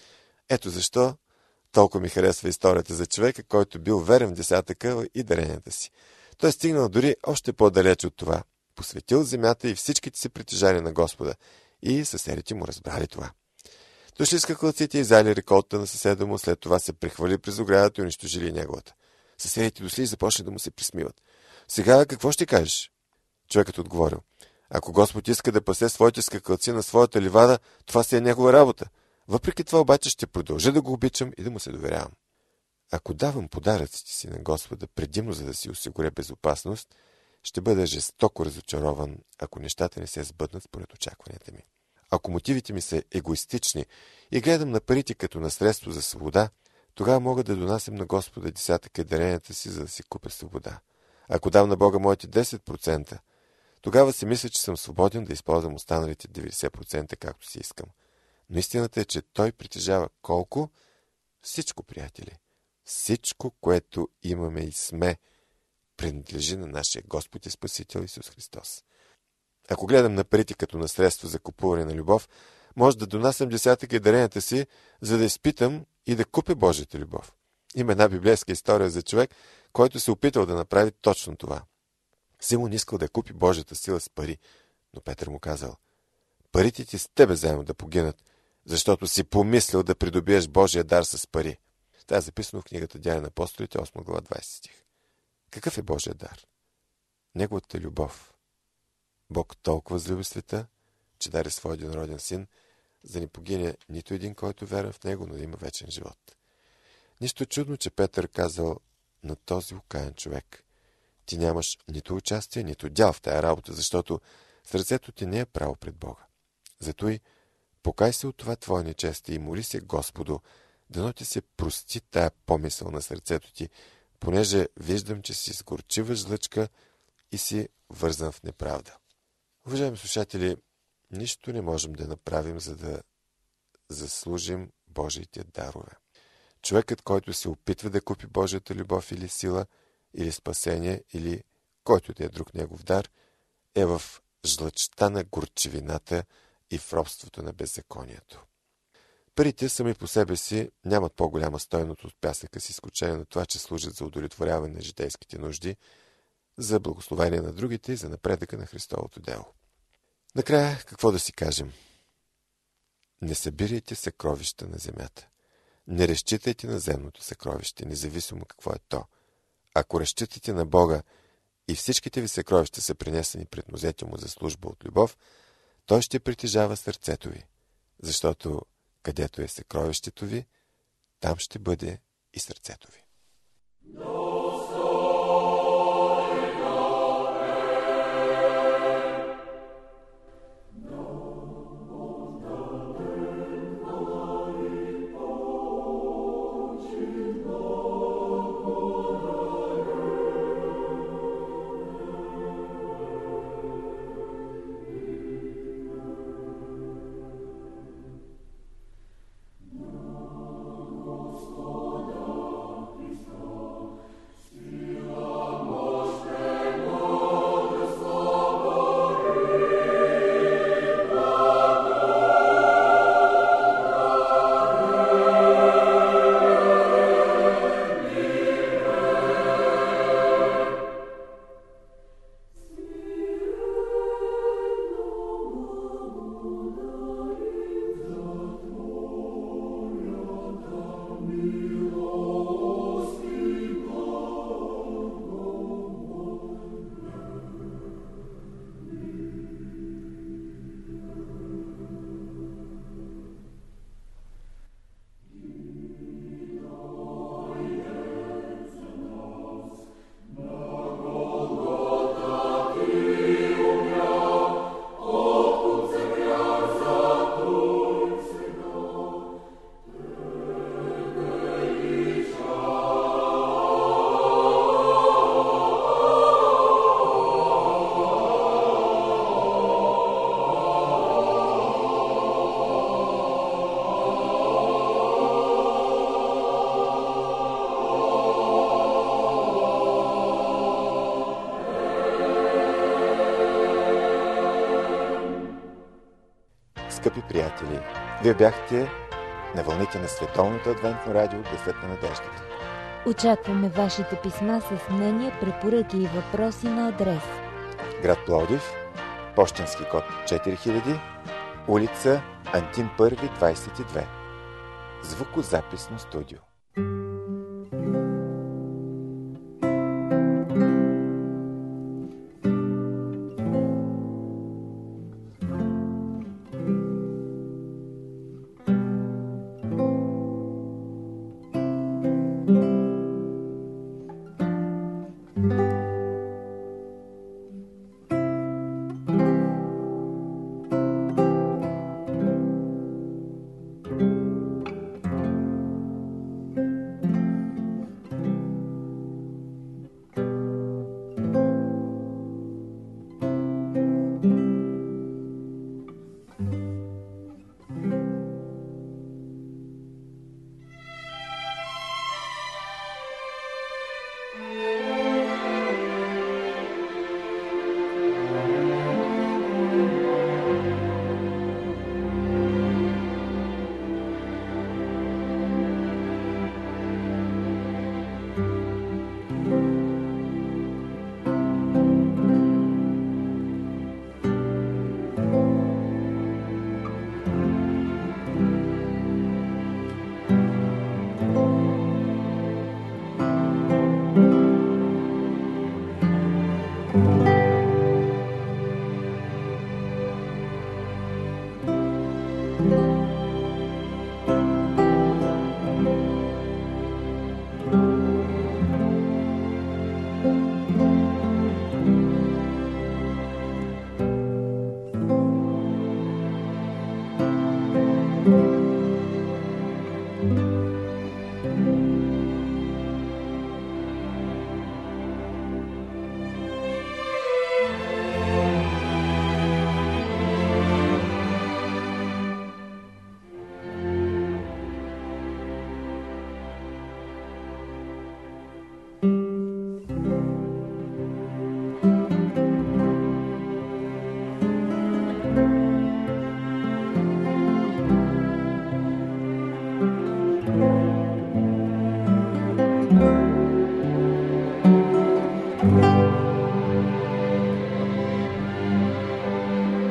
Ето защо толкова ми харесва историята за човека, който бил верен в десятъка и даренията си. Той е стигнал дори още по-далеч от това. Посветил земята и всичките си притежания на Господа. И съседите му разбрали това. Дошли скакалците и взяли реколтата на съседа му, след това се прехвали през оградата и унищожили неговата. Съседите дошли и започнали да му се присмиват. Сега какво ще кажеш? Човекът отговорил: ако Господ иска да пасе своите скакалци на своята ливада, това си е негова работа. Въпреки това обаче ще продължа да го обичам и да му се доверявам. Ако давам подаръците си на Господа предимно за да си осигуря безопасност, ще бъда жестоко разочарован, ако нещата не се сбъднат според очакванията ми. Ако мотивите ми са егоистични и гледам на парите като на средство за свобода, тогава мога да донасям на Господа десятъка и даренията си, за да си купя свобода. Ако дам на Бога моите десет процента, тогава си мисля, че съм свободен да използвам останалите деветдесет процента както си искам. Но истината е, че Той притежава колко? Всичко, приятели. Всичко, което имаме и сме, принадлежи на нашия Господ и Спасител Исус Христос. Ако гледам на парите като на средство за купуване на любов, може да донасям десятъка и даренията си, за да изпитам и да купя Божията любов. Има една библейска история за човек, който се опитал да направи точно това. Симон искал да купи Божията сила с пари, но Петър му казал: парите ти с тебе заедно да погинат, защото си помислил да придобиеш Божия дар с пари. Това е записано в книгата Деяния на апостолите, осма глава, двадесети стих. Какъв е Божия дар? Неговата любов. Бог толкова възлюби света, че даде своя единороден син, за да не погине нито един, който вярва в него, но да има вечен живот. Нищо чудно, че Петър казал на този окаян човек: ти нямаш нито участие, нито дял в тая работа, защото сърцето ти не е право пред Бога. Зато и покай се от това твое нечестие и моли се Господу, дано ти се прости тая помисъл на сърцето ти, понеже виждам, че си с горчива жлъчка и си вързан в неправда. Уважаеми слушатели, нищо не можем да направим, за да заслужим Божиите дарове. Човекът, който се опитва да купи Божията любов или сила, или спасение, или който да е друг негов дар, е в жлъчта на горчивината и в робството на беззаконието. Парите сами по себе си нямат по-голяма стойност от пясъка, с изключение на това, че служат за удовлетворяване на житейските нужди, за благословение на другите и за напредъка на Христовото дело. Накрая, какво да си кажем? Не събирайте съкровища на земята. Не разчитайте на земното съкровище, независимо какво е то. Ако разчитате на Бога и всичките ви съкровища са принесени пред нозете му за служба от любов, той ще притежава сърцето ви, защото където е съкровището ви, там ще бъде и сърцето ви. Скъпи приятели, вие бяхте на вълните на Световното адвентно радио Гласът на надеждата. Очакваме вашите писма с мнения, препоръки и въпроси на адрес: град Пловдив, пощенски код четири хиляди, улица Антим първи, двайсет и две. Звукозаписно студио.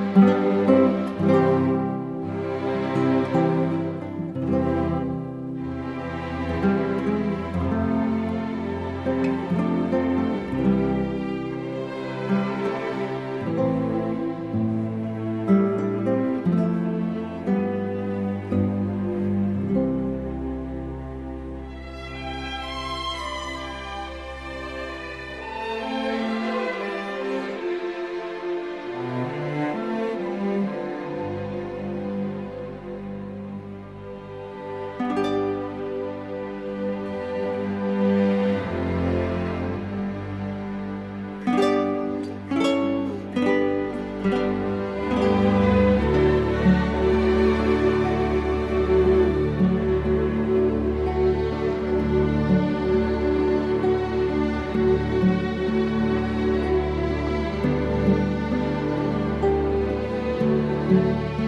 Thank you.